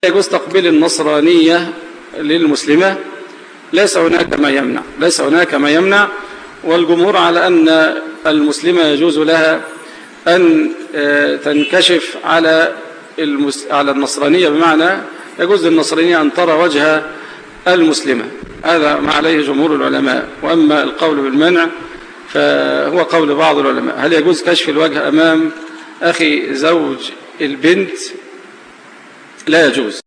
يجوز تقبيل النصرانية للمسلمة، ليس هناك ما يمنع، والجمهور على أن المسلمة يجوز لها أن تنكشف على النصرانية، بمعنى يجوز للنصرانية أن ترى وجه المسلمة. هذا ما عليه جمهور العلماء. وأما القول بالمنع فهو قول بعض العلماء. هل يجوز كشف الوجه أمام أخي زوج البنت؟ لا يجوز.